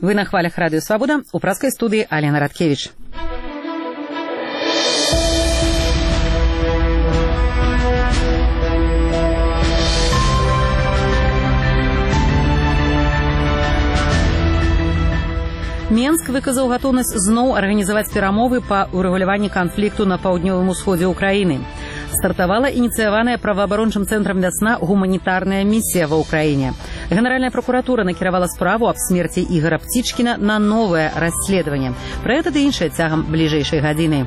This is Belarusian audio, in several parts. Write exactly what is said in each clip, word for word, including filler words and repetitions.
Вы на хвалях Радио Свобода. У праской студии Алена Радкевич. Менск выказаў гатоўнасць зноў арганізаваць перамовы па ўрэгуляванні канфлікту на паўднёвым усходзе ўкраіны. Стартавала ініцыяваная праваабарончым цэнтрам «Вясна» гуманітарная місія ва ўкраіне. Генеральная прокуратура накіравала справу аб смерці Ігора Птічкіна на новае расследаванне. Пра гэта ды іншае цягам бліжэйшай гадзіны.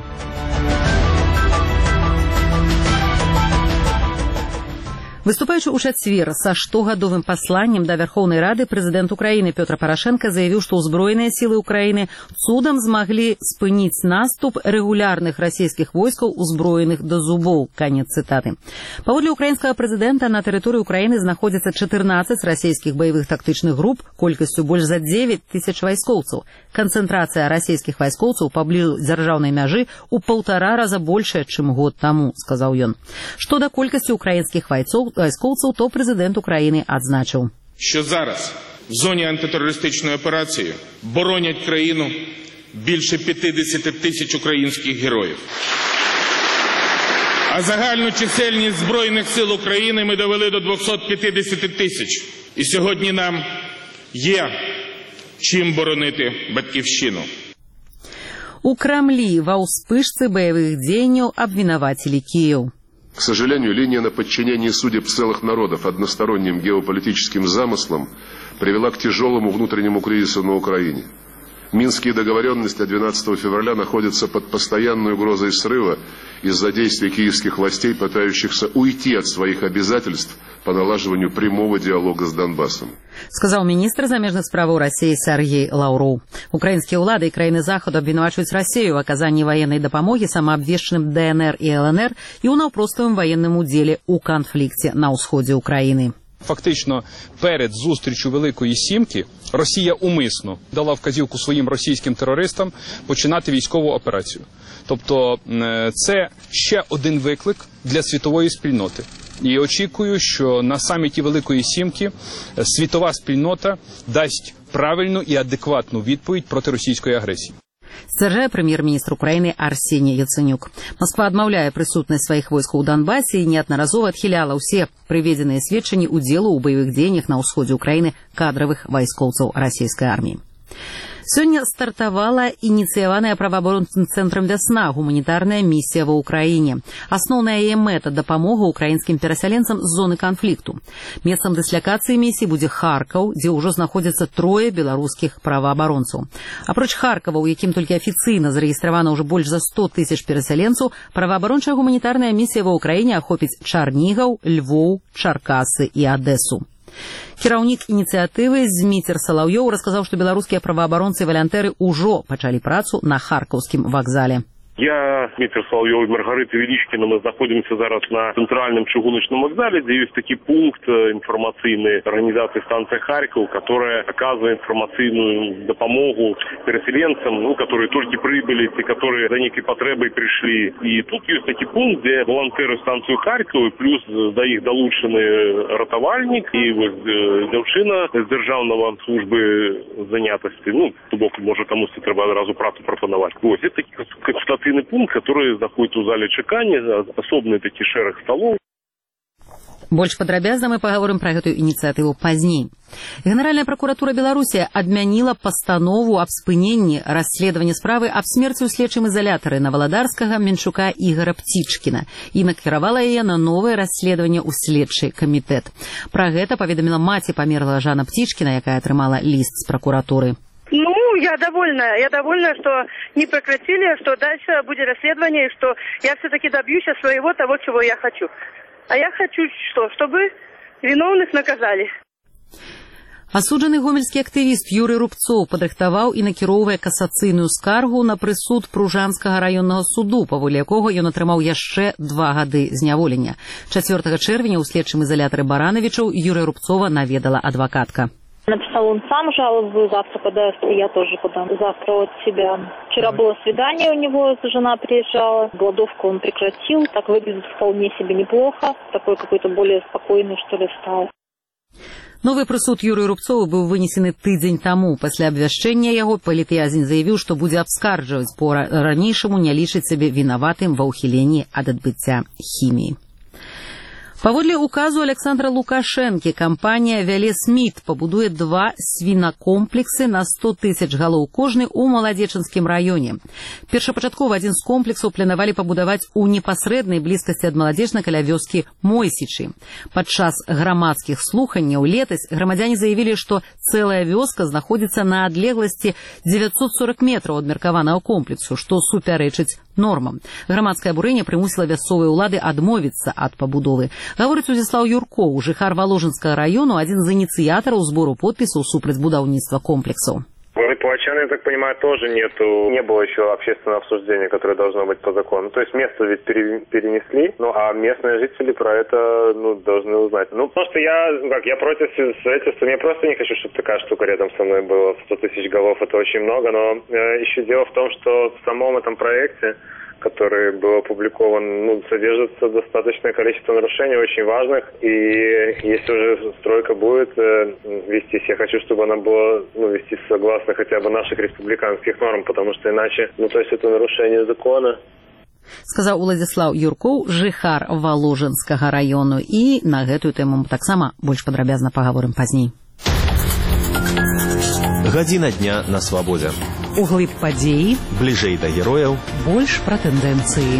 Выступаючы ў чацвер са штогадовым пасланнем да Вярхоўнай Рады, прэзідэнт Украіны Пётр Парашенка заявіў, што ўзброеныя сілы Украіны цудам змаглі спыніць наступ рэгулярных расійскіх войскаў, узброеных да зубоў. Канец цытаты. Паводле украінскага прэзідэнта, на тэрыторыі Украіны знаходзяцца чатырнаццаць расійскіх баявых тактычных груп колькасцю больш за дзевяць тысяч вайскоўцаў. Канцэнтрацыя расійскіх вайскоўцаў паблізу дзяржаўнай мяжы ў паўтара раза большая, чым год таму, сказаў ён. Што да колькасці украінскіх вайцоў військовців, то президент України відзначив, що зараз в зоні антитерористичної операції боронять країну більше п'ятдесят тисяч українських героїв. А загальну чисельність Збройних сил України ми довели до двохсот п'ятдесяти тисяч. І сьогодні нам є чим боронити батьківщину. У Крамлі ва ўспышцы баявых дзеянняў абвінавацілі Кіеў. К сожалению, линия на подчинении судеб целых народов односторонним геополитическим замыслам привела к тяжелому внутреннему кризису на Украине. Минские договоренности от двенадцатого февраля находятся под постоянной угрозой срыва из-за действий киевских властей, пытающихся уйти от своих обязательств по налаживанию прямого диалога с Донбассом. Сказал министр замежных справаў России Сергей Лаўроў. Украинские улады и краины Заходу обвинувачивают Россию в оказании военной допомоги самообвешченным ДНР и ЛНР и у навпростовым военным уделе у конфликте на усходе Украины. Фактично, перед зустрічю Великої Сімки Росія умисно дала вказівку своїм російським терористам починати військову операцію. Тобто це ще один виклик для світової спільноти. І очікую, що на саміті Великої Сімки світова спільнота дасть правильну і адекватну відповідь проти російської агресії. Сцвярджае прэм'ер-міністр Украіны Арсеній Яцэнюк. Масква адмаўляе прысутнасць сваіх войскаў у Донбассе і неаднаразова адхіляла ўсе прыведзеныя сведчанні ўдзелу ў баявых дзеяннях на ўсходзе Украіны кадравых вайскоўцаў расійскай арміі. Сёння стартавала ініцыяваная праваабарончым цэнтрам «Вясна» гуманітарная місія ва ўкраіне. Асноўная яе мэта – дапамога украінскім перасяленцам з зоны канфлікту. Месцам дыслякацыі місіі будзе Харкаў, дзе ўжо знаходзяцца трое беларускіх праваабаронцаў. Апроч Харкава, у якім толькі афіцыйна зарэгістравана ўжо больш за сто тысяч перасяленцаў, праваабарончая гуманітарная місія ва ўкраіне ахопіць Чарнігаў, Львоў, Чаркасы і Адэсу. Кіраўнік ініцыятывы Зміцер Салаўёў расказаў, што беларускія праваабаронцы і валянтэры ўжо пачалі працу на харкаўскім вакзале. Я, Дмитрий Соловьев и Маргарита Величкина, мы находимся зараз на центральном чыгуночном вокзале, где есть такой пункт информационной организации станции Харьков, которая оказывает информационную допомогу переселенцам, ну, которые только прибыли, те, которые за некой потребой пришли. И тут есть такой пункт, где волонтеры станцию Харьков, плюс до их долучшены ратовальник и вот девчина з державного службы занятости. Ну, то бок, может, кому-то треба одразу працу пропонувати. Ось, это такие консультативный пункт, который находится у зале чекання, асобны такі шэраг сталоў. Больш падрабязна мы паговорым пра гэтую ініцыятыву пазней. Генеральная прокуратура Беларусі адмяніла пастанову аб спыненні расследавання справы аб смерці ў следчым изолятары наваладарскага менчука Ігора Птічкіна і накіравала яе на новае расследаванне ў следчы камітэт. Пра гэта паведаміла маці памерлага Жана Птічкіна, якая атрымала ліст з прокуратуры. Ну, я довольна. Я довольна, что не прекратили, что дальше будет расследование, и что я все-таки добьюсь своего того, чего я хочу. А я хочу что? Чтобы виновных наказали. Асуджаны гомельскі актывіст Юрый Рубцоў падрыхтаваў і накіроўвае касацыйную скаргу на прысуд Пружанскага раённага суду, паводле якога ён атрымаў яшчэ два гады зняволення. чацвёртага чэрвеня ў следчым изолятары Барановичаў Юрыя Рубцова наведала адвакатка. Написал он сам жалобу, завтра подаст, и я тоже подам завтра от себя. Вчера было свидание у него, жена приезжала, голодовку он прекратил, так выглядит вполне себе неплохо, такой какой-то более спокойный, что ли, стал. Новы прысуд Юрыю Рубцову быў вынесены тыдзень таму. Пасля абвяшчэння яго палітвязень заявіў, што будзе абскарджваць, бо ранейшаму не лічыць сябе вінаватым ва ўхіленні ад адбыцця хіміі. Паводле указу Александра Лукашэнкі кампанія «Велесмит» пабудуе два свінакомплексы на сто тысяч галоў кожны ў Маладзечынскім раёне. Першапачаткова адзін з комплексаў планавалі пабудаваць у непасрэднай блізкасці ад Маладзечна каля вёскі Мойсічы. Падчас грамадскіх слуханняў летась грамадзяне заявілі, што цэлая вёска знаходзіцца на адлегласці дзевяцьсот сорок метраў ад меркаванага комплексу, што супярэчыць нормам. Грамадскае абурэнне прымусіла мясцовыя ўлады адмовіцца ад пабудовы. Гаворыць Удзіслаў Юркоў, жыхар Воложенскага району, адзін з ініцыятараў збору подпісаў супраць будаўніцтва комплексаў. В Липовачане, я так понимаю, тоже нету, не было еще общественного обсуждения, которое должно быть по закону. То есть место ведь перенесли, ну а местные жители про это ну, должны узнать. Ну, потому что я, ну, как, я против строительства, я просто не хочу, чтобы такая штука рядом со мной была. сто тысяч голов это очень много, но э, еще дело в том, что в самом этом проекте, который был опубликован, ну, содержится достаточное количество нарушений, очень важных. И если уже стройка будет э, вестись, я хочу, чтобы она была ну, вестись согласно хотя бы наших республиканских норм, потому что иначе, ну, то есть это нарушение закона. Сказаў Уладзіслаў Юркоў, жыхар Воложенскага раёну. І на гэтую тэму мы таксама больш падрабязна пагаворым пазней. Гадзіна дня на свабодзе. Углыб падзеі. Бліжэй да герояў. Больш пра тэндэнцыі.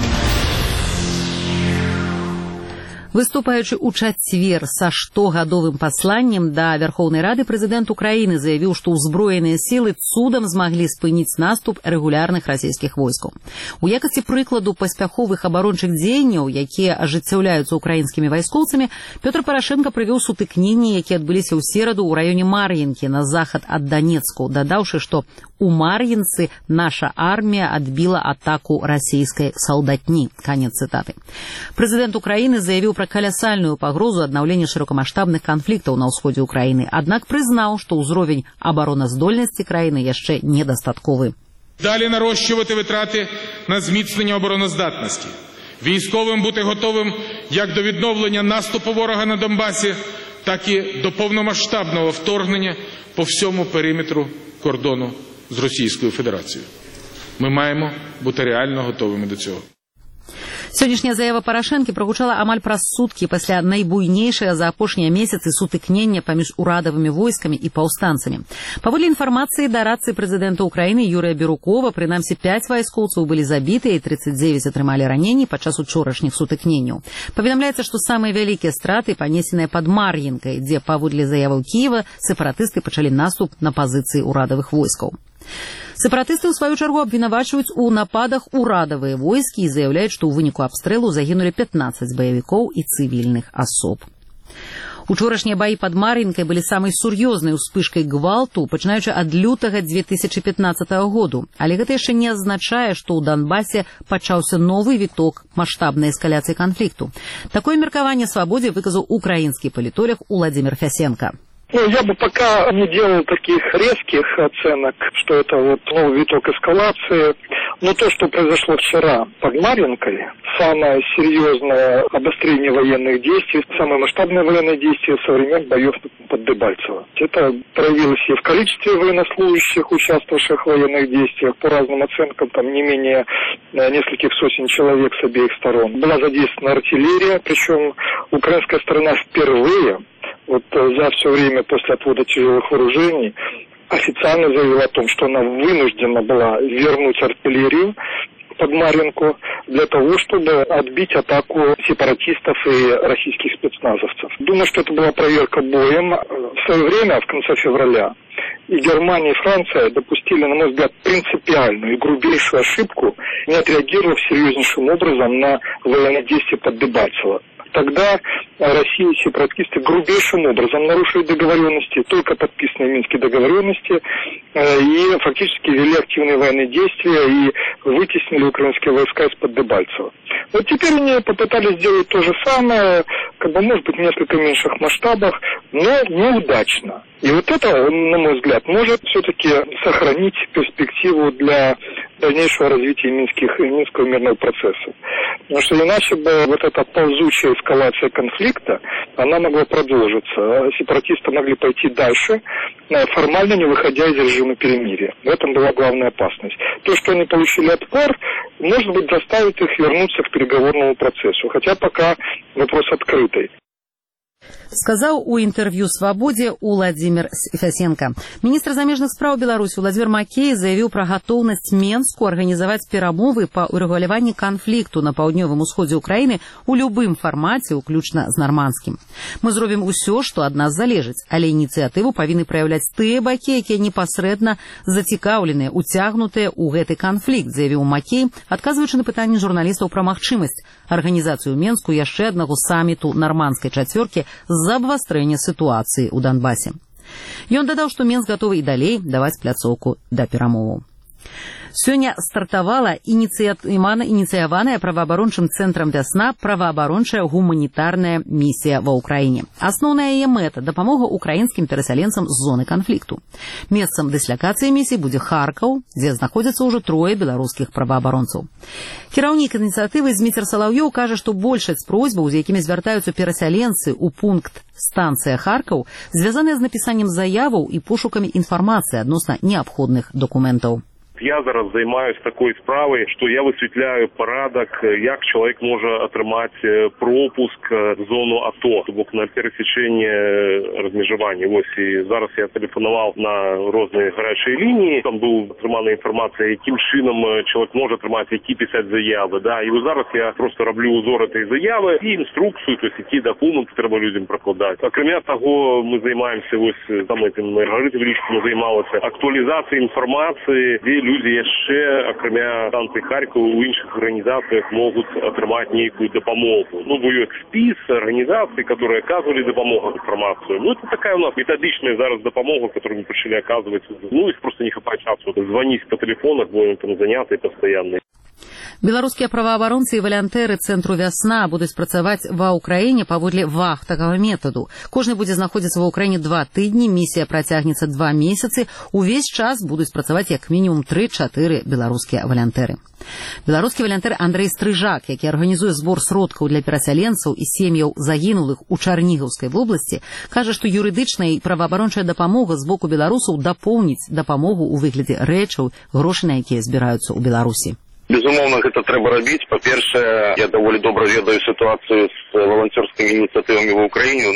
Выступаючы ў чацвер са штогадовым пасланнем да Вярхоўнай Рады, прэзідэнт Украіны заявіў, што ўзброеныя сілы цудам змаглі спыніць наступ рэгулярных расійскіх войскаў. У якасці прыкладу паспяховых абарончых дзеянняў, якія ажыццяўляюцца украінскімі вайскоўцамі, Пётр Парашенка прывёў сутыкненні, якія адбыліся ў сераду ў раёне Мар'інкі на захад ад Данецку, дадаўшы, што у Мар'інцы наша армія адбіла атаку расійскай салдатні. Канец цытаты. Прэзідэнт Украіны заявіў пра калясальную пагрозу аднаўлення шырокамаштабных канфліктаў на ўсходзе ўкраіны, аднак прызнаў, што ўзровень абароназдольнасці краіны яшчэ недастатковы. Далі нарощувати витрати на зміцнення обороноздатності. Військовим бути готовим як до відновлення наступу ворога на Донбасі, так і до повномасштабного вторгнення по всьому периметру кордону з Російською Федерацією. Ми маємо бути реально готовими до цього. Сённяшняя заява Парашэнкі прагучала амаль праз суткі пасля найбуйнейшага за апошнія месяцы сутыкнення паміж урадавымі войскамі і паўстанцамі. Паводле інфармацыі дарадцы прэзідэнта Украіны Юрыя Бірукова, прынамсі пяць вайскоўцаў былі забітыя і тридцать девять атрымалі раненні падчас учорашніх сутыкненняў. Паведамляецца, што самыя вялікія страты панесеныя пад Мар'інкай, дзе, паводле заяваў Кіева, сепаратысты пачалі наступ на пазіцыі урадавых войскаў. Сепаратысты, ў сваю чаргу, абвінавачваюць у нападах урадавыя войскі і заяўляюць, што ў выніку абстрэлу загінулі пятнадцать баевікоў і цывільных асоб. Учорашнія баі пад Мар'інкай былі самай сур'ёзнай успышкай гвалту, пачынаючы ад лютага две тысячи пятнадцатага году. Але гэта яшчэ не азначае, што ў Донбасе пачаўся новы віток маштабнай эскаляцыі канфлікту. Такое меркаванне свабодзе выказаў украінскі палітолог Уладзімір Фясенка. Ну, я бы пока не делал таких резких оценок, что это вот новый виток эскалации. Но то, что произошло вчера под Мар'инкой, самое серьезное обострение военных действий, самое масштабное военное действие со времен боев под Дебальцево. Это проявилось и в количестве военнослужащих, участвовавших в военных действиях, по разным оценкам, там не менее нескольких сотен человек с обеих сторон. Была задействована артиллерия, причем украинская сторона впервые, вот за все время после отвода тяжелых вооружений, официально заявила о том, что она вынуждена была вернуть артиллерию под Мар'инку для того, чтобы отбить атаку сепаратистов и российских спецназовцев. Думаю, что это была проверка боем. В свое время, в конце февраля, и Германия, и Франция допустили, на мой взгляд, принципиальную и грубейшую ошибку, не отреагировав серьезнейшим образом на военные действия под Дебальцево. Тогда Россия и сепаратисты грубейшим образом нарушили договоренности, только подписанные Минские договоренности, и фактически вели активные военные действия и вытеснили украинские войска из-под Дебальцева. Вот теперь они попытались сделать то же самое, как бы, может быть, в несколько меньших масштабах, но неудачно. И вот это, на мой взгляд, может все-таки сохранить перспективу для дальнейшего развития минских, минского мирного процесса. Потому что иначе бы вот эта ползучая эскалация конфликта, она могла продолжиться. Сепаратисты могли пойти дальше, формально не выходя из режима перемирия. В этом была главная опасность. То, что они получили отпор, может быть, заставит их вернуться к переговорному процессу. Хотя пока вопрос открытый. Сказаў у інтэрв'ю «Свабодзе» Уладзімір Фясенка. Міністр замежных спраў Беларусі Владзімір Макей заявіў пра гатоўнасць Менску арганізаваць перамовы па ўрэгуляванні канфлікту на паўднёвым усходзе ўкраіны ў любым фармаце, уключна з нарманскім. Мы зробім усё, што ад нас залежыць, але ініцыятыву павінны праяўляць тыя бакі, якія непасрэдна зацікаўленыя, уцягнутыя ў гэты канфлікт, заявіў Макей, адказваючы на пытанні журналістаў пра магчымасць арганізацыю ў Менску яшчэ аднаго саміту нарманскай чацвёркі з-за абвастрэння сітуацыі ў Донбасе. Ён дадаў, што Менск гатовы і далей даваць пляцоўку да перамоваў. Сёння стартавала ініцыяваная праваабарончым цэнтрам «Вясна» праваабарончая гуманітарная місія ва ўкраіне. Асноўная яе мэта – дапамога украінскім перасяленцам з зоны канфлікту. Месцам дыслакацыі місіі будзе Харкаў, дзе знаходзяцца ўжо трое беларускіх праваабаронцаў. Кіраўнік ініцыятывы Зміцер Салаўёў кажа, што большасць просьбаў, з якімі звяртаюцца перасяленцы ў пункт станцыя Харкаў, звязаныя з напісаннем заяваў і пошукамі інфармацыі адносна неабходных дакументаў. Я зараз займаюсь такой справай, што я высвятляю парадак, як чалавек можа атрымаць пропуск в зону АТО, то бок на перасечэнне размежавання. Вось і зараз я тэлефанаваў на розныя гарячыя лініі, там быў атрымана інфармацыя, якім чынам чалавек можа атрымаць, які пісаць заявы, да. І зараз я просто раблю узор этой заявы і інструкцыю, то есть які дакументы трэба людям пракладаць. Акрамя таго, мы займаемся вось там этим Маргарита Велічкіна займалася актуалізацыяй інфармацыі, дзе люди яшчэ, акрамя станцыі Харькова, у іншых арганізацыях могуць атрымаць нейкую дапамогу. Ну, бо ёсць спіс арганізацый, которые оказывали дапамогу інфармацыю. Ну, это такая у нас методичная зараз дапамога, которую мы пришли оказывать. Ну, их просто не хапаць часу. Звонить по телефонах, бо им там заняты постоянно. Беларускія праваабаронцы і валянтэры цэнтру «Вясна» будуць працаваць ва ўкраіне паводле вахтавага метаду. Кожны будзе знаходзіцца ва ўкраіне два тыдні, місія працягнецца два месяцы. Увесь час будуць працаваць як мінімум тры-чатыры беларускія валянтэры. Беларускі валянтэр Андрэй Стрыжак, які арганізуе збор сродкаў для перасяленцаў і сем'яў загінулых у Чарнігаўскай вобласці, кажа, што юрыдычная і праваабарончая дапамога з боку беларусаў дапоўніць дапамогу ў выглядзе рэчаў, грошы на якія збіраюцца ў Беларусі. Безумоўна, гэта трэба рабіць. Па-першае, я даволі добра ведаю сітуацыю з валанцёрскімі ініцыятывамі ва ўкраіне.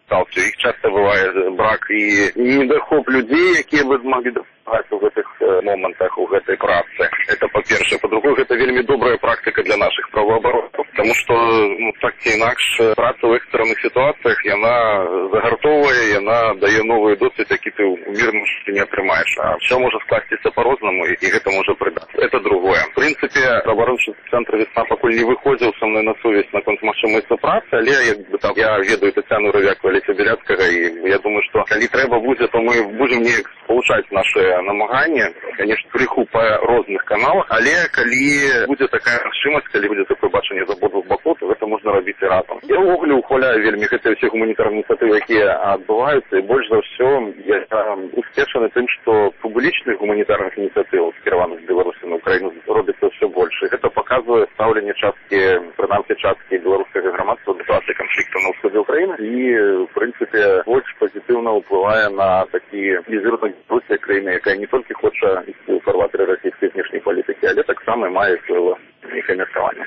Іх часта бывае брак і недахоп людзей, якія бы змаглі дапамагаць у гэтых момантах, у гэтай працы. Это па-першае. Па-другое, гэта вельмі добрая практыка для нашых праваабаронцаў, таму што, ну, так ці інакш, праца ў экстранных сітуацыях, яна загартоўвае, яна дае новы досвед, які ты ў мірным жыцці не атрымаеш. А ўсё можа скласціся па-рознаму, і гэта можа прыдацца. Это другое. В прынцыпе, праваабарончы цэнтр «Вясна» пакуль не выходзіў са мной на сувязь наконт магчымасці працы, але як бы там я ведаю Тацяну Равяку, Алеся Беляцкага, і я думаю, што калі трэба будзе, то мы будзем неяк спалучаць нашы намаганні, конечно, крыху па розных каналах, але калі будзе такая магчымасць, калі будзе такое бачанне з абодвух бакоў, то гэта можна рабіць і разам. Я ўвогуле ухваляю вельмі гэтыя ўсе гуманітарныя ініцыятывы, якія адбываюцца, і больш за ўсё я успешаны тым, што публічных гуманітарных ініцыятываў, скіраваных з Беларусі на Украіну, робіцца ўсё больш. І гэта паказвае стаўленне часткі, прынамсі часткі беларускага грамадства да сітуацыі канфлікту на ўсходзе ўкраіны і, в прынцыпе, больш пазітыўна ўплывае на такі лідэрнасць Беларусі краіны, якая не толькі хоча ісці ў фарватары расійскай знешняй палітыкі, але таксама мае сваё камерцаванне.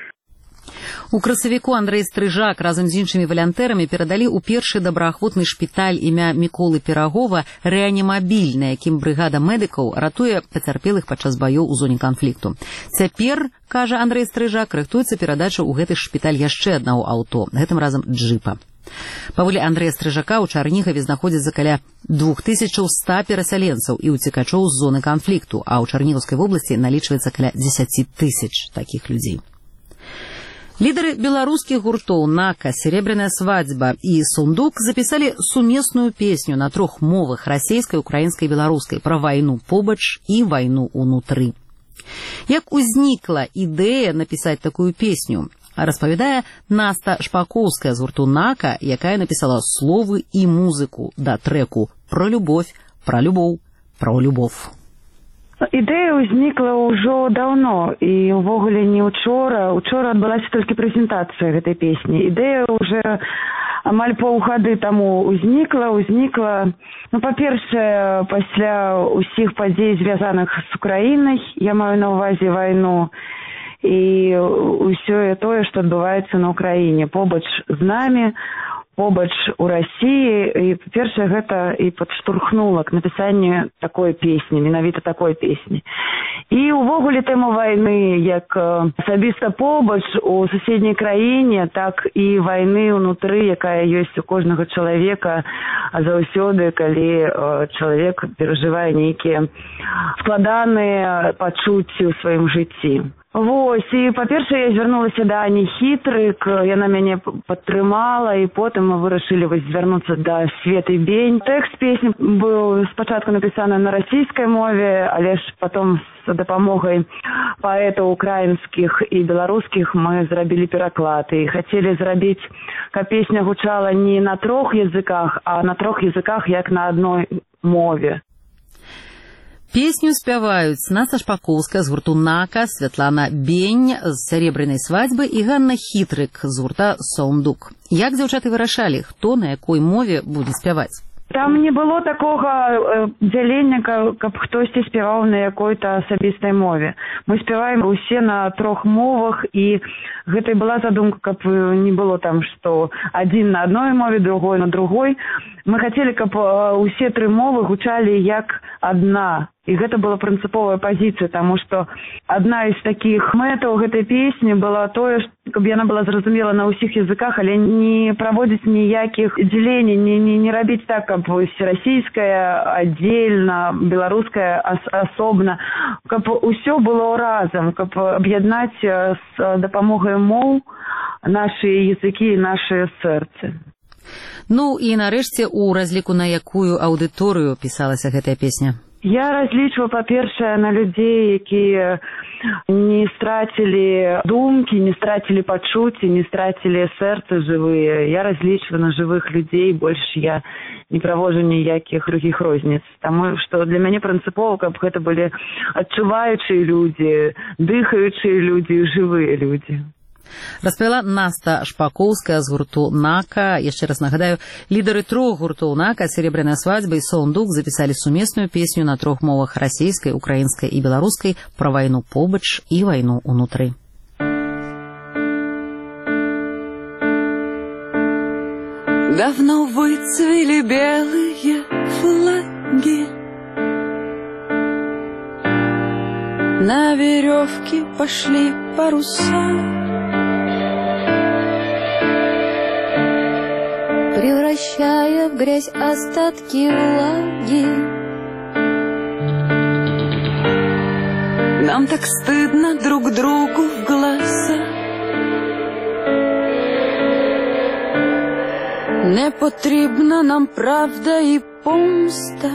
У красавіку Андрэй Стрыжак разам з іншымі валянтэрамі перадалі ў першы добраахвотны шпіталь імя Міколы Пірагова рэанімабіль, на якім брыгада медыкаў ратуе пацярпелых падчас баёў у зоне канфлікту. Цяпер, кажа Андрэй Стрыжак, рыхтуецца перадача ў гэты шпіталь яшчэ аднаго аўто, гэтым разам джыпа. Паводле Андрэя Стрыжака ў Чарнігаве знаходзіцца каля две тысячи сто перасяленцаў і уцекачоў з зоны канфлікту, а ў Чарнігаўскай вобласці налічваецца каля десять тысяч такіх людзей. Лідары беларускіх гуртоў «Нака», «Серебряная свадьба» і «Сундук» запісалі сумесную песню на трох мовах – расейскай, украінскай і беларускай пра вайну побач і вайну ўнутры. Як узнікла ідэя напісаць такую песню, распавядае Наста Шпакоўская з гурту «Нака», якая напісала словы і музыку да трэку «Про любовь, про любоў, про любовь». Ідэя ўзнікла ўжо даўно і ўвогуле не учора. Учора адбылася толькі прэзентацыя гэтай песні. Ідэя ўжо амаль паўгады таму ўзнікла, ўзнікла, ну, па-першае, пасля ўсіх падзей, звязаных з Украінай, я маю на ўвазе вайну, і ўсё тое, што адбываецца на Ўкраіне, побач з намі, побач у Расіі, і па-першае, гэта і падштурхнула к напісанню такой песні, менавіта такой песні. І ўвогуле тэма вайны, як асабіста побач у суседняй краіне, так і вайны ўнутры, якая ёсць у кожнага чалавека заўсёды, калі чалавек перажывае нейкія складаныя пачуцці ў сваім жыцці. Вось, і па-першае, я звярнулася да Ані Хітрык, яна мяне падтрымала, і потым мы вырашылі вось звярнуцца да Светы Бень. Тэкст песні быў спачатку напісаны на расійскай мове, але ж потом з дапамогай паэтаў украінскіх і беларускіх мы зрабілі пераклад і хацелі зрабіць, каб песня гучала не на трох языках, а на трох языках, як на адной мове. Песню спяваюць Настя Шпакоўская з гурту «Нака», Святлана Бень з «Серебряной свадьбы» і Ганна Хітрык з гурта «Соундук». Як дзяўчаты вырашалі, хто на якой мове будзе спяваць? Там не было такога дзялення, каб хтосьці спяваў на якой-то асабістай мове. Мы спяваем усе на трох мовах, і гэта і была задумка, каб не было там, што адзін на адной мове, другой на другой. Мы хацелі, каб усе тры мовы гучалі як адна. І гэта была прынцыповая пазіцыя, таму што адна з такіх мэтаў гэтай песні была тое, каб яна была зразумела на ўсіх языках, але не праводзіць ніякіх дзелений, не, не, не рабіць так, каб расійская аддзельна, беларуская ас асобна, каб усё было разам, каб аб'яднаць з дапамогай моў нашы языкі і нашы сэрцы. Ну і нарэшце, у разліку на якую аўдыторыю пісалася гэтая песня? Я разлічваю, па-першае, на людзей, якія не страцілі думкі, не страцілі пачуцці, не страцілі сэрцы жывыя. Я разлічваю на жывых людзей, больш я не праводжу ніякіх другіх розніц. Таму што для мяне прынцыпова, каб гэта былі адчуваючыя людзі, дыхаючыя людзі, жывыя людзі. Распавяла Настя Шпакоўская з гурту «Нака». Яшчэ раз нагадаю, лідары трох гуртоў «Нака», «Серебряная свадьба» і «Соундук» запісалі сумесную песню на трох мовах – расійскай, украінскай і беларускай пра вайну побач і вайну ўнутры. Давно выцвели белые флаги, на веревке пошли паруса, превращая в грязь остатки влаги. Нам так стыдно друг другу в глаза, не потрібна нам правда і помста.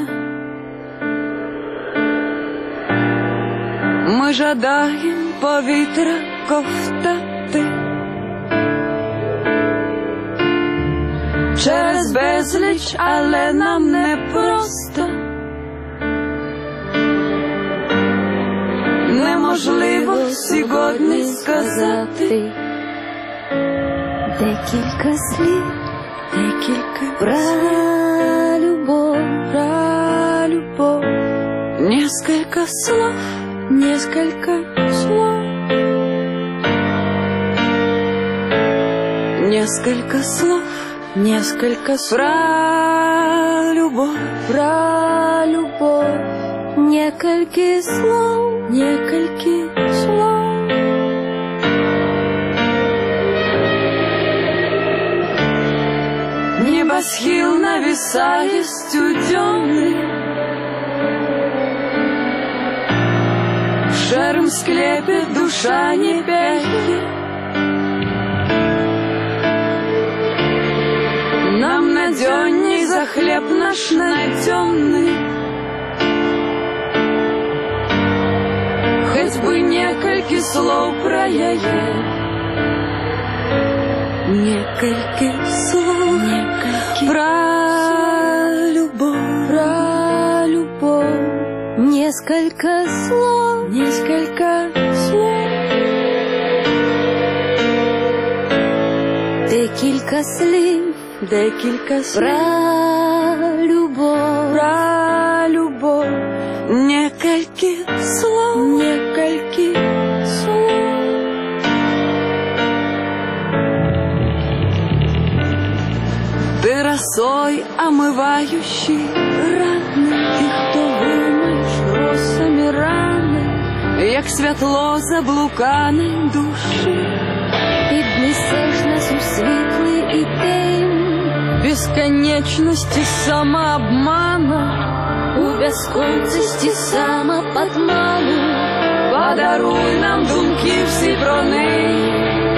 Ми жадаємо повітря ковтати через безліч, але нам не просто. Неможливо сьогодні сказати декілька слів, декілька про любов, про любов. Несколько слов, несколько слов, несколько слов. Несколько слов про любовь, про любовь. Несколько слов, несколько слов. Небосхил нависает студённый, в шаром склепе душа не пяхи. Нам надённей за хлеб наш найдённый, хоть бы некалькі слов про яе. Некалькі слов, некалькі про любовь, про любовь. Несколько Несколько слов, несколько слов, декілька слів, декілька слів про любов, про любов, некалькі слов, некалькі слов. Ты росой, омывающий раны, и хто вимиш росами рани, як світло заблуканої душі, піднесеш нас у світлий ідей безконечності самообмана, у безконцесті самоподману. Подаруй нам думки всі про неї.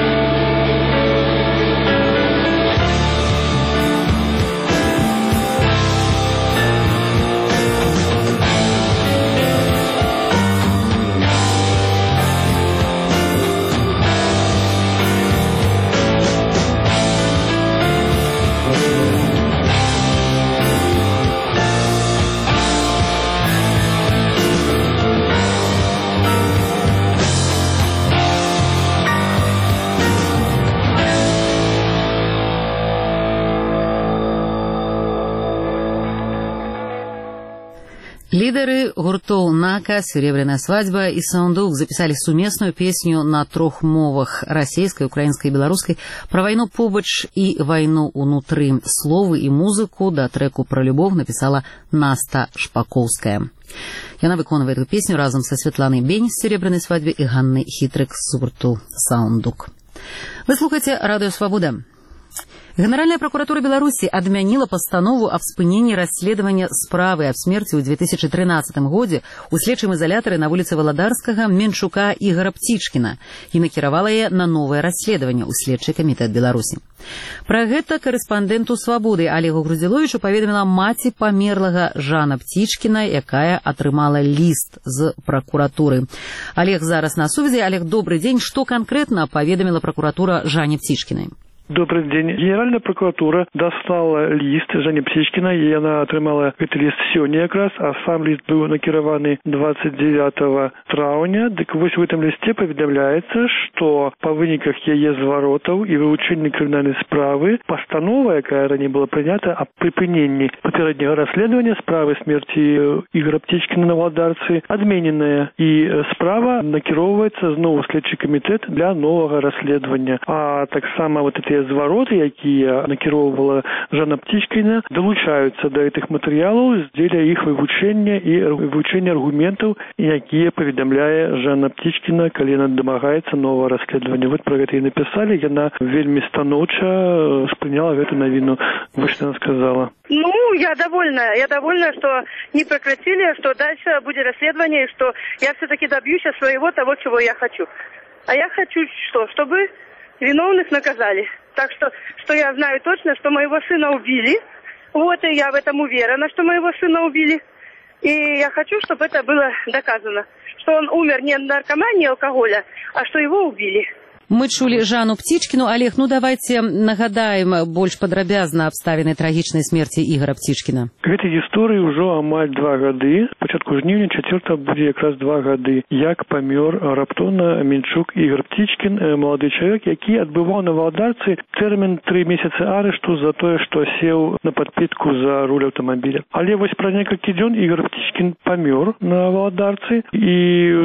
Лидеры гуртов «Нака», «Серебряная свадьба» и «Саундук» записали совместную песню на трех мовах – российской, украинской и белорусской про войну побач и войну унутры. Словы и музыку до треку про любовь написала Наста Шпаковская. И она выконывает эту песню разом со Светланой Бень с «Серебряной свадьбы» и Ганной Хитрик с гурту «Саундук». Вы слухаете «Радио Свобода». Генеральная прокуратура Беларуси адмяніла пастанову аб спыненні расследавання справы аб смерці ў две тысячи тринадцатым годзе у следчым изолятары на улице Валадарскага Менчука Игора Птичкина и накіравала яе на новое расследаванне ў следчы камітэт Беларусі. Пра гэта корэспандэнту «Свабоды» Олегу Грудзіловічу паведаміла маці памерлага Жана Птичкина, якая атрымала ліст з прокуратуры. Олег зараз на сувязі. Олег, добрый день. Што канкрэтна паведаміла прокуратура Жане Птичкиной? Добрый день. Генеральная прокуратура даслала лист Жане Птичкиной, и она атрымала этот лист сегодня как раз, а сам лист был накированы двадцать девятого траўня. Так вот в этом листе поведомляется, что по выниках яе зваротаў и вывучэння криминальной справы постанова, якая ранее была принята о припынении попереднего расследования справы смерти Игора Птичкина на Валадарцы адмененная, и справа накіроўваецца зноў у следчы комитет для нового расследования. А так само вот эти звароты, якія накіроўвала Жана Птичкина, долучаюцца до этих матэрыялаў дзеля іх вывучэння і вывучэння аргументаў, якія паведамляе Жанна Птичкина, калі яна дамагаецца нового расследавання. Вот про гэта і написали, яна вельмі станоўча спрыняла гэту навіну. Вот что она сказала. Ну, я довольна. Я довольна, что не прекратили, что дальше будет расследование, и что я все-таки добьюсь своего того, чего я хочу. А я хочу что? Чтобы виновных наказали. Так что, что я знаю точно, что моего сына убили. Вот, и я в этом уверена, что моего сына убили. И я хочу, чтобы это было доказано. Что он умер не от наркомании, алкоголя, а что его убили. Мы чулі Жанну Птичкину. Олег, ну давайте нагадаем больш падрабязна абставіны трагічнай смерці Ігора Птичкина. Гэтай гісторыі ўжо амаль два гады. Пачатку жніўня чацвёртага будзе якраз два гады, як памёр раптоўна Менчук Ігор Птичкин, малады чалавек, які адбываў на Валадарцы тэрмін тры месяцы арышту за тое, што сеў на падпітку за руль аўтамабіля. Але вось пра некалькі дзён Ігор Птичкин памёр на Валадарцы, і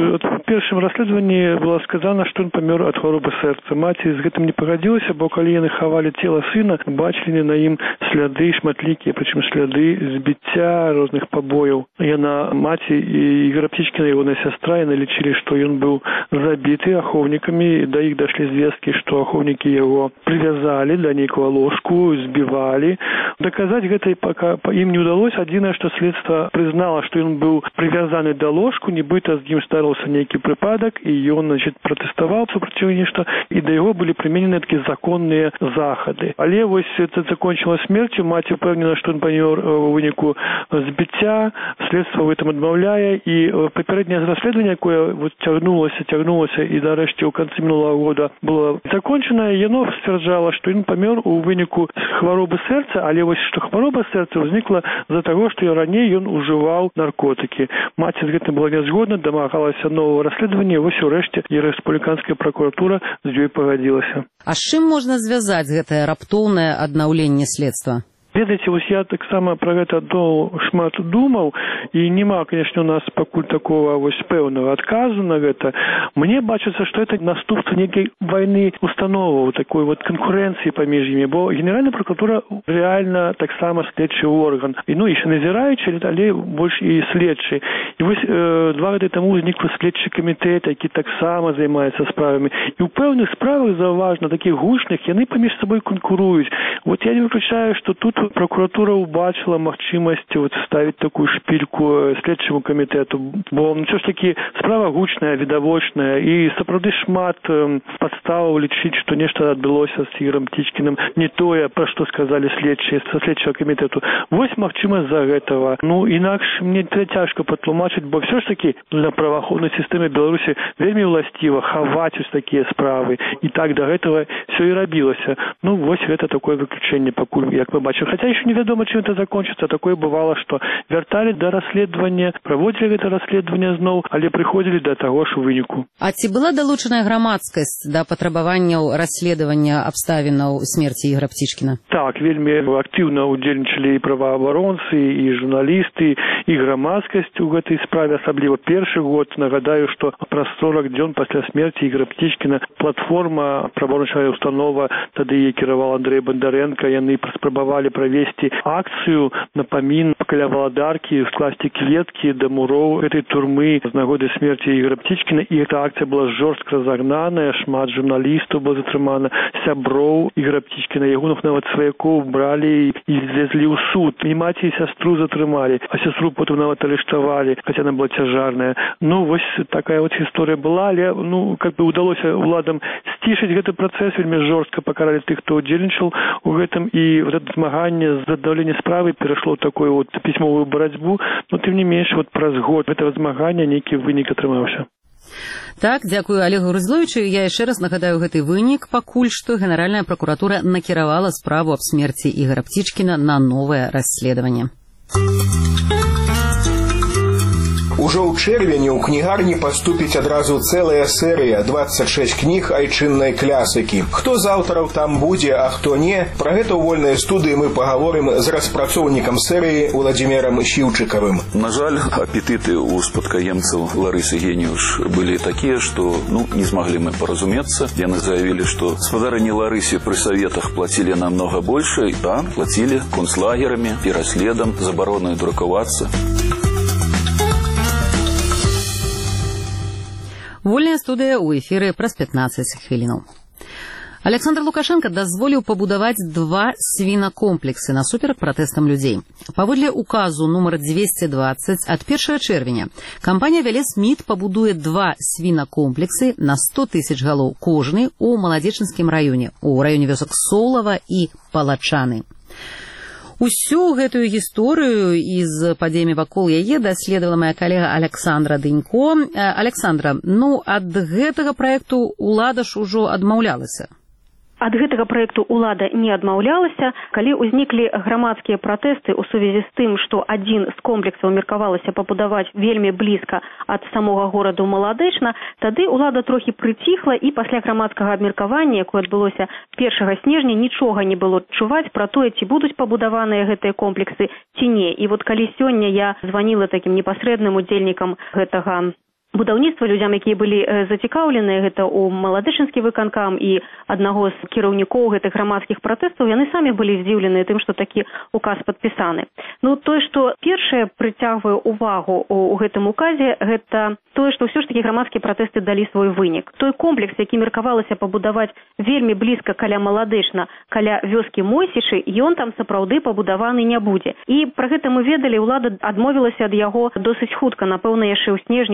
в першым расследаванні было сказана, што ён памёр ад хваробы сэрца. Маці з гэтым не пагадзілася, бо калі яны хавалі цела сына, бачылі на ім сляды шматлікія, прычым сляды збіцця розных пабояў. Яна, маці і Ігора Птичкина, ягоная сястра, яны лічылі, што ён быў забіты ахоўнікамі, да іх дашлі звесткі, што ахоўнікі яго прывязалі да нейкага ложку, збівалі. Даказаць гэта пока ім не ўдалося. Адзінае, што следства прызнала, што ён быў прывязаны да ложку, нібыта з ім здарыўся нейкі прыпадак, і ён, значит, пратэставаў супраціў нешта, і да яго былі прыменены такія законныя захады. Але вось это закончилось смерцю. Маці упэўнена, што ён памёр у выніку збіцця. Следства ў гэтым гэтым адмаўляе, і папярэдняе расследаванне, якое вот цягнулася, цягнулася і нарэшце ў канцы мінулага года было закончана, яно сцвярджала, што ён памёр у выніку хваробы сэрца, але вось што хвароба сэрца ўзнікла з-за таго, што раней ён ужываў наркотыкі. Маці з гэтым была нязгодна, дамагалася нового расследавання, вось урэшце і рэспубліканская пракуратура з ёй пагадзілася. А з чым можна звязаць гэтае раптоўнае аднаўленне следства? Ведаеце, вось я таксама пра гэта шмат думаў, і няма, канешне, у нас пакуль такого вось пэўнага адказу на гэта. Мне бачыцца, што это наступства нейкай вайны установаў, такой вот канкурэнцыі паміж імі, бо Генеральная прокуратура рэальна таксама следчы орган. І ну, яшчэ назіраючы, але больш і следчы. І вось э, два гады таму ўзнікла следчы камітэт, які таксама займаецца справамі. І ў пэўных справах, заўважна, такіх гучных, яны паміж сабой канкуруюць. Вот я не выключаю, што тут прокуратура убачила магчымасць вот ставіць такую шпильку следчаму камітэту, бо ну, все ж таки справа гучная, відавочная, і сапраўды шмат э, падставаў лічыць, што нешта адбылося з Ігорем Птічкіным, не тое, пра што сказалі следчыя са следчага камітэту. Вось магчымасць за гэтага. Ну, інакш мне цяжка патлумачыць, бо все ж таки для праваахоўнай сістэмы Беларусі вельмі ўласціва хаваць ось такія справы, і так да гэтага все і рабілася. Ну, вось гэта такое выключэнне, пакуль, як мы бачым. Хотя еще неведомо, чем это закончится. Такое бывало, что вертали до расследования, проводили это расследование зноў, але приходили до того ж выніку. А ці была долучаная грамадскасць да патрабаванняў расследавання абставінаў смерці Ігора Птічкіна? Так, вельмі актыўна удзельнічалі і праваабаронцы, і журналісты, і грамадскасць у гэтай справе, асабліва першы год. Нагадаю, што праз сорок дзён пасля смерці Ігора Птічкіна платформа, праваабарончая установа, тады кіраваў Андрэй Бандарэнка, яны спрабавалі правесці акцыю на памін каля Валадаркі, скласці кветкі да муроў гэтай турмы з нагоды смерці Ігора Птічкіна, і эта акцыя была жорстка разагнаная, шмат журналістаў было затрымана, сяброў Ігора Птічкіна, ягоных нават сваякоў бралі і звезлі ў суд. І маці і сястру затрымалі, а сястру потым нават арыштавалі, хаця она была цяжарная. Ну, вось такая вот гісторыя была, але ну, как бы удалося уладам сцішыць гэты працэс, вельмі жорстка пакаралі тых, хто удзельнічаў у гэтым, і вот это змаганне за аддаўленне справы перашло ў такую вот пісьмовую барацьбу, но тым не менш вот праз год гэтага змагання нейкі вынік атрымаўся. Так, дзякую Олегу Рызловічу. Я яшчэ раз нагадаю гэты вынік. Пакуль што Генеральная прокуратура накіравала справу аб смерці Ігора Птічкіна на новае расследаванне. Ужо ў чэрвені ў кнігарні паступіць адразу цэлая серыя двадцать шесть кніг айчыннай клясыкі. Хто з аўтараў там будзе, а хто не, пра гэта ў вольнай студыі мы пагаворым з распрацоўнікам серыі Владзімірам Сіўчыкавым. На жаль, апетыты у спадкаемцаў Ларысы Геніюш былі такія, што ну, не змаглі мы паразумецца. Яны заявілі, што спадарыні Ларысе пры саветах плацілі намнога больш, і там плацілі концлагерамі, пераследам, забаронай друкавацца. Вольная студыя ў эфіры праз пятнаццаць хвілінаў. Александр Лукашенко дазволіў пабудаваць два свінакомплексы насуперак пратэстам людзей. Паводле указу нумар двести двадцать ад першага чэрвеня кампанія Велес Мід пабудуе два свінакомплексы на сто тысяч галоў кожны ў Маладзечынскім раёне, у раёне вёсак Солава і Палачаны. Усю гэтую гісторыю і з падзеямі вакол яе даследавала моя калега Александра Дынько. Александра, ну ад гэтага праекту ўлада ж ужо адмаўлялася. Ад гэтага праекту ўлада не адмаўлялася, калі ўзніклі грамадскія пратэсты ў сувязі з тым, што адзін з комплексаў меркавалася пабудаваць вельмі блізка ад самога гораду Маладэчна, тады ўлада трохі прыціхла, і пасля грамадскага абмеркавання, якое адбылося першага снежня, нічога не было чуваць пра тое, ці будуць пабудаваныя гэтыя комплексы, ці не. І вот калі сёння я званіла такім непасрэдным удзельнікам гэтага будаўніцтва, людзям, якія былі зацікаўленыя, гэта ў Маладэчынскі выканкам і аднаго з кіраўнікоў гэтых грамадскіх пратэстаў, яны самі былі здзіўленыя тым, што такі указ падпісаны. Ну, тое, што першае прыцягвае ўвагу ў гэтым указе, гэта тое, што ўсё ж такі грамадскія пратэсты далі свой вынік. Той комплекс, які меркавалася пабудаваць вельмі блізка каля Маладэчна, каля вёскі Мойсічы, ён там сапраўды пабудаваны не будзе. І пра гэта мы ведалі, ўлада адмовілася ад яго досыць хутка, напэўна, яшчэ ў снежні, ў студзені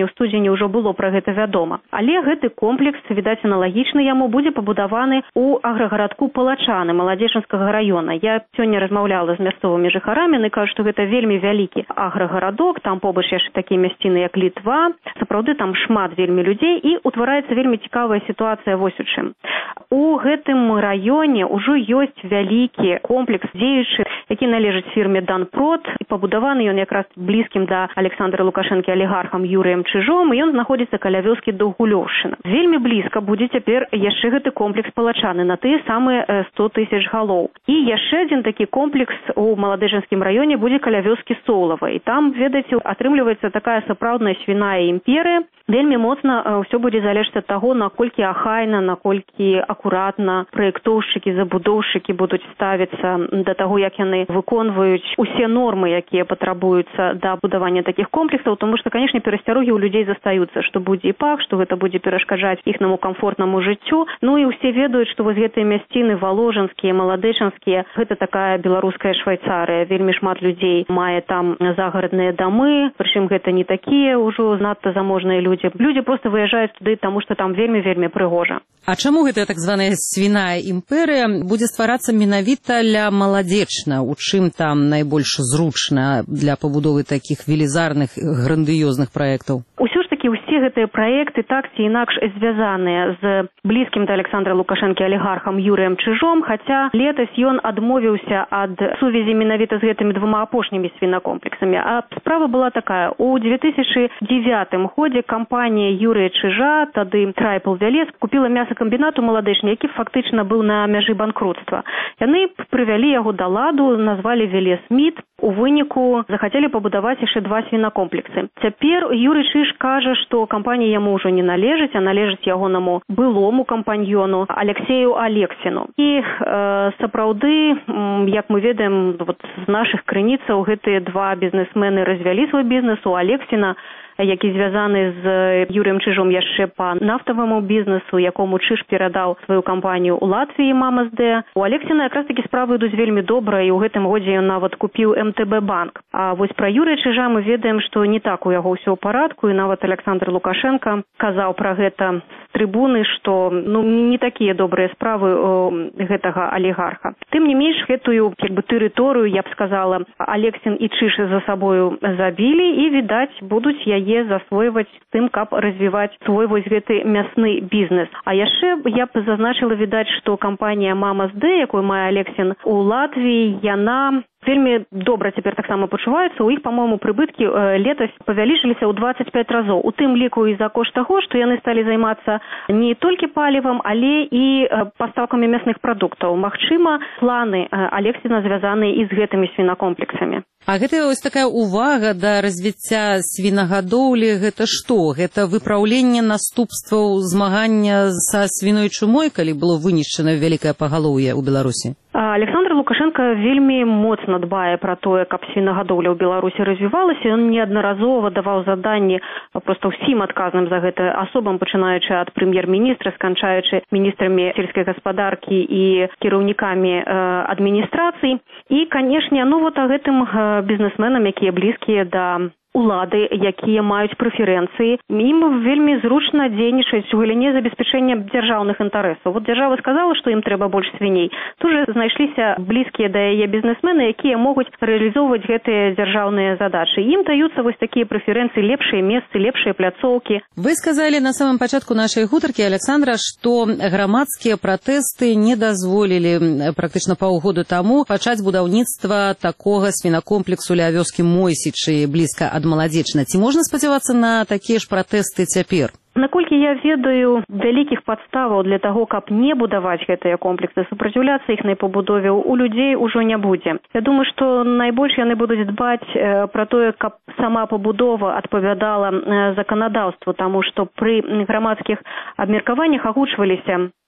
раёне ўжо было пра гэта вядома. Але гэты комплекс, відаць, аналагічны яму, будзе пабудаваны ў аграгарадку Палачаны Маладзечанскага раёна. Я сёння размаўляла з мясцовымі жыхарамі, яны кажуць, што гэта вельмі вялікі аграгарадок, там побач яшчэ такія мясціны, як Літва. Сапраўды там шмат вельмі людзей і утвараецца вельмі цікавая сітуацыя вось у чым. У гэтым раёне ўжо ёсць вялікі комплекс дзеючы, які належыць фірме «Данпрод», і пабудаваны ён якраз блізкім да Александра Лукашэнкі алігархам Юрыем Чыжом, і ён знаходзіцца каля вёскі Даўгулёўшчына. Вельмі блізка будзе цяпер яшчэ гэты комплекс Палачаны на тыя самыя сто тысяч галоў. І яшчэ адзін такі комплекс у Маладэчанскім раёне будзе каля вёскі Солава. І там, ведаеце, атрымліваецца такая сапраўдная свіная імперыя. Вельмі моцна ўсё будзе залежаць ад таго, наколькі ахайна, наколькі акуратна праектоўшчыкі, забудоўшчыкі будуць ставіцца да таго, як яны выконваюць усе нормы, якія патрабуюцца да будавання такіх комплексаў, тому што, канешне, перасцярогі ў людзей застаюцца, што будзе і пах, што гэта будзе перашкаджаць іхнаму камфортнаму жыццю. Ну і ўсе ведаюць, што вось гэтыя мясціны валожанскія, маладэчанскія, гэта такая беларуская Швайцарыя. Вельмі шмат людзей мае там загарадныя дамы, прычым гэта не такія ўжо надта заможныя людзі. Людзі проста выязджаюць туды, таму што там вельмі-вельмі прыгожа. А чаму гэтая так званая свіная імперыя будзе стварацца менавіта ля Маладзечна? У чым там найбольш зручна для пабудовы такіх велізарных грандыёзных праектаў? Усё ж такі ўсе гэтыя праекты так ці інакш звязаныя з блізкім да Александра Лукашэнкі алігархам Юрыем Чыжом, хаця летась ён адмовіўся ад сувязі менавіта з гэтымі двума апошнімі свінакомплексамі. А справа была такая. У две тысячы дзевятым годзе кампанія Юрыя Чыжа, тады Трайпл Вялес, купіла мясакамбінат у Маладэчне, які фактычна быў на мяжы банкрутства. Яны прывялі яго да ладу, назвалі Велес-Мід. У выніку захацелі пабудаваць яшчэ два свінакомплексы. Цяпер Юрый Чыж кажа, што кампанія яму ўжо не належыць, а належыць ягонаму былому кампаньёну Алексею Алексіну. І э, сапраўды, як мы ведаем, вот, з нашых крыніцаў гэтыя два бізнесмены развялі свой бізнес. У Алексіна, які звязаны з Юрыем Чыжом яшчэ па нафтаваму бізнесу, якому Чыж перадаў сваю кампанію ў Латвіі МамАзД. У Алексіна якраз такі справы ідуць вельмі добра, і ў гэтым годзе ён нават купіў эм тэ бэ банк. А вось пра Юрыя Чыжа мы ведаем, што не так у яго ўсё ў парадку, і нават Александр Лукашенко казаў пра гэта з трыбуны, што ну, не такія добрыя справы о, гэтага алігарха. Тым не менш, гэтую як бы, тэрыторыю, я б сказала, Алексін і Чыж за сабою забілі, і, відаць, будуць яе засвойваць тым, каб развіваць свой вось гэты мясны бізнес. А яшчэ я б зазначыла, відаць, што кампанія МамАзД, якую мае Алексін у Латвіі, яна вельмі добра цяпер таксама пачуваецца. У іх, па-моему, прыбыткі э, летась павялічыліся ў дваццаць пяць разоў. У тым ліку і за кошт таго, што яны сталі займацца не толькі палівам, але і э, пастаўкамі мясных прадуктаў. Магчыма, планы э, Алексіна звязаныя і з гэтымі свінакомплексамі. А гэта вось такая увага да развіцця свінагадоўлі, гэта што? Гэта выпраўленне наступстваў змагання са свіной чумой, калі было вынішчана вялікае пагалоўе ў Беларусі? Александр Лукашенко вельмі моцна дбае пра тое, каб свінагадоўля ў Беларусі развівалася. Ён неаднаразова даваў заданні проста ўсім адказным за гэта асобам, пачынаючы ад прэм'ер-міністра, сканчаючы міністрамі сельскай гаспадаркі і кіраўнікамі э, адміністрацый. І, канешне, ну вот а гэтым э, бізнесменам, якія блізкія да улады, якія маюць прэферэнцыі, ім вельмі зручна дзейнічаць у галіне забеспячэння дзяржаўных інтарэсаў. Вот дзяржава сказала, што ім трэба больш свіней. Тут жа знайшліся блізкія да яе бізнесмены, якія могуць рэалізоўваць гэтыя дзяржаўныя задачы. Ім даюцца вось такія прэферэнцыі, лепшыя месцы, лепшыя пляцоўкі. Вы сказалі на самым пачатку нашай гутаркі, Александра, што грамадскія пратэсты не дазволілі практычна паўгода таму пачаць будаўніцтва такога свінакомплексу ля вёскі Мойсічы блізка ад Маладзечна. Ці можна спадзявацца на такія ж пратэсты цяпер? Наколькі я ведаю, вялікіх падставаў для таго, каб не будаваць гэтыя комплексы, супраціўляцца іхнай пабудове у людзей ужо не будзе. Я думаю, што найбольш яны будуць дбаць э, пра тое, каб сама пабудова адпавядала э, заканадаўству, таму што пры грамадскіх абмеркаваннях агучваліся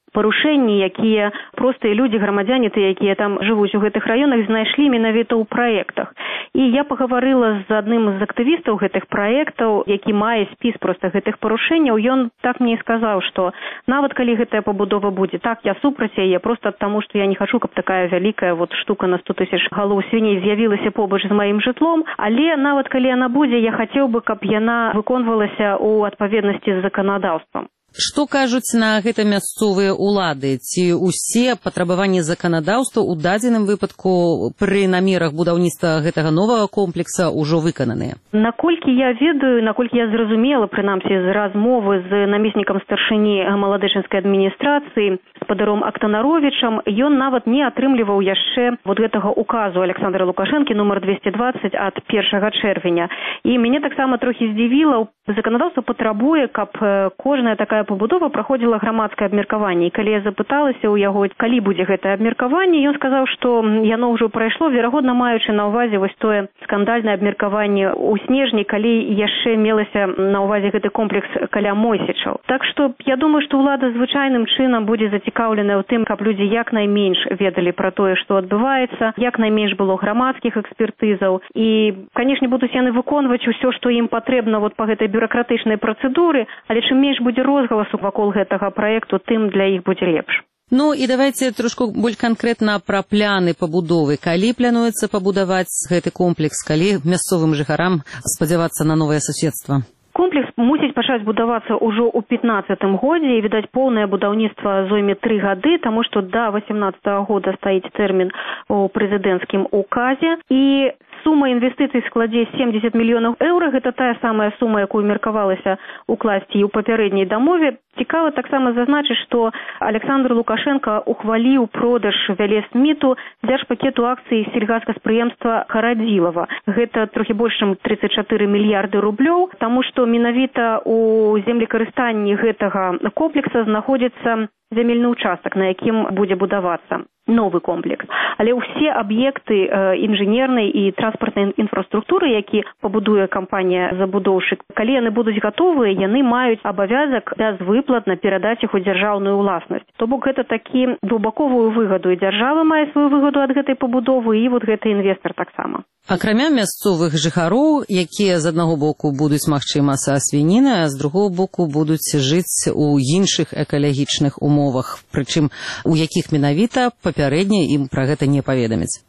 парушэнні, якія простыя людзі, грамадзяне, тыя, якія там жывуць у гэтых раёнах, знайшлі менавіта ў праектах. І я пагаварыла з адным з актывістаў гэтых праектаў, які мае спіс проста гэтых парушэнняў. Ён так мне і сказаў, што нават калі гэтая пабудова будзе, так, я супраць яе, проста таму, што я не хачу, каб такая вялікая вот штука на сто тысяч галоў свіней з'явілася побач з маім жытлом, але нават калі яна будзе, я хацеў бы, каб яна выконвалася ў адпаведнасці з заканадаўствам. Што кажуць на гэта мясцовыя ўлады? Ці ўсе патрабаванні заканадаўства ў дадзеным выпадку пры намерах будаўніцтва гэтага новага комплекса ўжо выкананыя? Наколькі я ведаю, наколькі я зразумела, прынамсі, з размовы з намеснікам старшыні маладэчынскай адміністрацыі, спадаром Актанаровічам, ён нават не атрымліваў яшчэ вот гэтага указу Александра Лукашэнкі нумар двести двадцать ад першага чэрвеня. І мяне таксама трохі здзівіла, заканадаўства патрабуе, каб кожная такая пабудова праходзіла грамадскае абмеркаванне. І калі я запыталася ў яго, калі будзе гэтае абмеркаванне, ён сказаў, што яно ўжо прайшло, верагодна, маючы на ўвазе вось тое скандальнае абмеркаванне ў снежні, калі яшчэ мелася на ўвазе гэты комплекс каля Мойсічаў. Так што я думаю, што ўлада звычайным чынам будзе зацікаўленая ў тым, каб людзі як найменш ведалі пра тое, што адбываецца, як найменш было грамадскіх экспертызаў. І, канешне, будуць яны выконваць усё, што ім патрэбна вот па гэтай бюракратычнай працэдуры, але чым менш будзе розгаласу вакол гэтага праекту, тым для іх будзе лепш. Ну і давайте трошку больш канкрэтна пра пляны пабудовы. Калі плануецца пабудаваць гэты комплекс, калі мясцовым жыхарам спадзявацца на новае суседства? Комплекс мусіць пачаць будавацца ўжо ў пятнаццатым годзе, і, відаць, поўнае будаўніцтва зойме тры гады, таму што да восемнадцатага года стаіць тэрмін у прэзідэнцкім указе, і сума інвестыцый складзе семьдесят мільёнаў еўра. Гэта тая самая сума, якую меркавалася укласці і ў папярэдняй дамове. Цікава таксама зазначыць, што Александр Лукашенко ухваліў продаж Вялесміту дзяржпакету акцый сельгаспрадпрыемства Харадзілава. Гэта трохі больш, чым тридцать четыре мільярды рублёў, таму што менавіта ў землекарыстанні гэтага комплекса знаходзіцца зямельны ўчастак, на якім будзе будавацца новы комплекс. Але ўсе аб'екты э, інжынернай і транспартнай інфраструктуры, які пабудуе кампанія-забудоўшчык, калі яны будуць гатовыя, яны маюць абавязак бязвыплатна перадаць іх у дзяржаўную ўласнасць. То бок гэта такі двухбаковую выгаду. І дзяржава мае сваю выгаду ад гэтай пабудовы, і вот гэты інвестар таксама. Акрамя мясцовых жыхароў, якія з аднаго боку будуць, магчыма, са свініны, а з другого боку будуць жыць у іншых экалагічных умовах, прычым у якіх менавіта папярэдне ім пра гэта не паведамяць.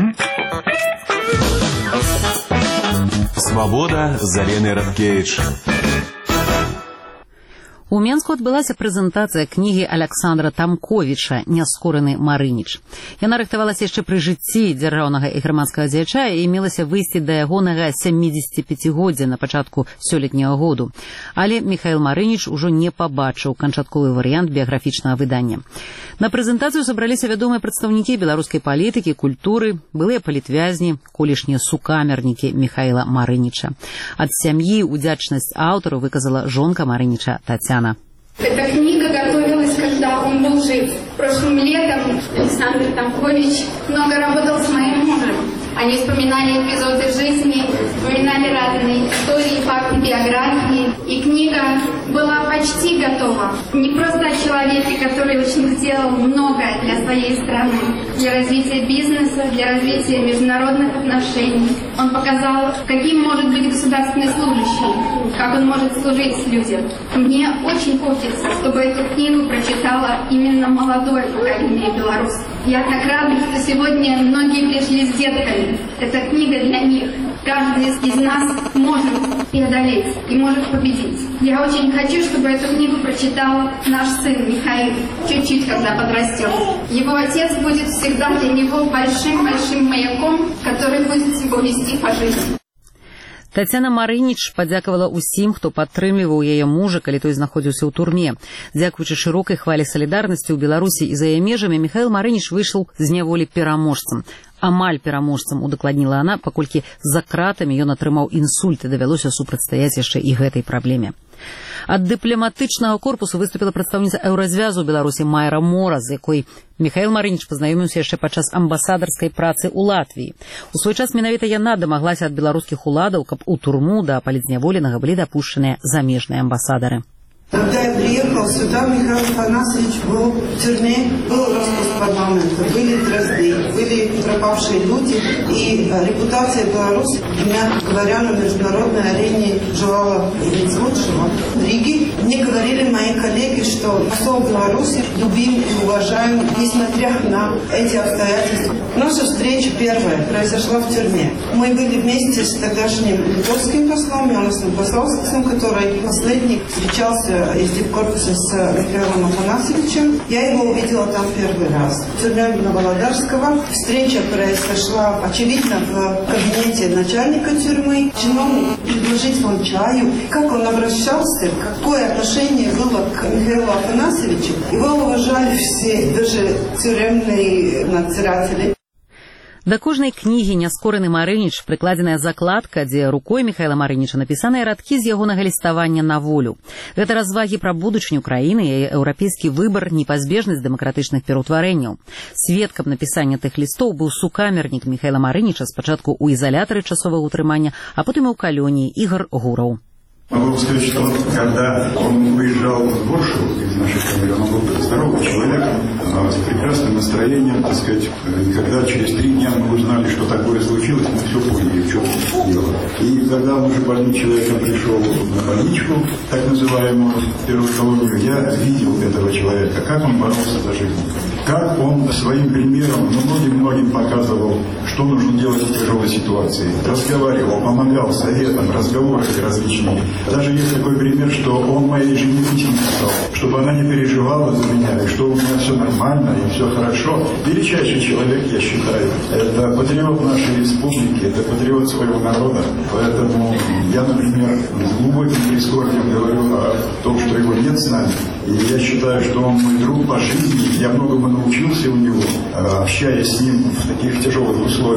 Свабода з Аленай Радкевіч. У Менску адбылася прэзентацыя кнігі Александра Тамковіча «Няскораны Марыніч». Яна рыхтавалася яшчэ пры жыцці дзяржаўнага і грамадскага дзеяча і мелася выйсці да ягонага сямідзесяціпяцігоддзя на пачатку сёлетняга году. Але Михаил Марыніч ужо не пабачыў канчатковы варыянт біяграфічнага выдання. На прэзентацыю сабраліся вядомыя прадстаўнікі беларускай палітыкі, культуры, былыя палітвязні, колішнія сукамернікі Михаила Марыніча. Ад сям'і удзячнасць аўтару выказала жонка Марыніча Татьяна. Эта книга готовилась, когда он был жив. Прошлым летом Александр Тамкович много работал с моим мужем. Они вспоминали эпизоды жизни, вспоминали разные истории, факты, биографии. И книга была почти готова. Не просто о человеке, который очень сделал многое для своей страны, для развития бизнеса, для развития международных отношений. Он показал, каким может быть государственный служащий, как он может служить людям. Мне очень хочется, чтобы эту книгу прочитала именно молодое поколение белорусов. Я так рада, что сегодня многие пришли с детками. Эта книга для них. Каждый из нас может преодолеть и может победить. Я очень хочу, чтобы эту книгу прочитал наш сын Михаил, чуть-чуть, когда подрастет. Его отец будет всегда для него большим-большим маяком, который будет его вести по жизни. Тацяна Марыніч падзякавала ўсім, хто падтрымліваў яе мужа, калі той знаходзіўся ў турме. Дзякуючы шырокай хвалі салідарнасці ў Беларусі і за яе межамі, Михаил Марыніч выйшаў з няволі пераможцам. Амаль пераможцам, удакладніла она, паколькі за кратамі ён атрымаў інсульт і давялося супрацьстаяць яшчэ і гэтай праблеме. Ад дыпламатычнага корпусу выступіла прадстаўніца еўразвязу ў Беларусі Майра Мора, з якой Михаил Марыніч пазнаёміўся яшчэ падчас амбасадарскай працы ў Латвіі. У свой час менавіта яна дамаглася ад беларускіх уладаў, каб у турму да палітзняволенага былі дапушчаныя замежныя амбасадары. Когда приехал сюда, Михаил Афанасьевич был в тюрьме, был распуск парламента, были дрозды, были пропавшие люди, и репутация Беларуси, мягко говоря, на международной арене желала из лучшего. В Риге мне говорили мои коллеги, что посол Беларуси любим и уважаем, несмотря на эти обстоятельства. Наша встреча первая произошла в тюрьме. Мы были вместе с тогдашним литовским послом, Янусом Пословским, который последний встречался из дипкорпуса с Михаилом Афанасьевичем. Я его увидела там первый раз. В тюрьме Новолодарского. Встреча произошла, очевидно, в кабинете начальника тюрьмы. Чиновник предложить вам чаю. Как он обращался, какое отношение было к Михаилу Афанасьевичу. Его уважали все, даже тюремные надзиратели. Да кожнай кнігі «Няскораны Марыніч» прыкладзеная закладка, дзе рукой Михайла Марыніча напісаныя радкі з ягонага ліставання на волю. Гэта развагі пра будучыню краіны і еўрапейскі выбар, непазбежнасць дэмакратычных пераўтварэнняў. Сведкам напісання тых лістоў быў сукамернік Михайла Марыніча, спачатку ў ізалятары часовага ўтрымання, а потым і ў калоніі Ігор Гураў. Могу сказать, что когда он уезжал в Варшаву из нашей страны, он был здоровый человек, с прекрасным настроением, так сказать. И когда через три дня мы узнали, что такое случилось, мы все поняли, в чем дело. И когда он уже больным человеком пришел на больничку, так называемую первую колонию, я видел этого человека, как он боролся за жизнь. Как он своим примером многим-многим показывал, что нужно делать в тяжелой ситуации. Разговаривал, помогал советам, разговорами различными. Даже есть такой пример, что он моей жене письма писал, чтобы она не переживала за меня, и что у меня все нормально и все хорошо. Величайший человек, я считаю. Это патриот нашей республики, это патриот своего народа. Поэтому я, например, с глубоким прискорбием говорю о том, что его нет с нами. И я считаю, что он мой друг по жизни. Я многому научился у него, общаясь с ним в таких тяжелых условиях.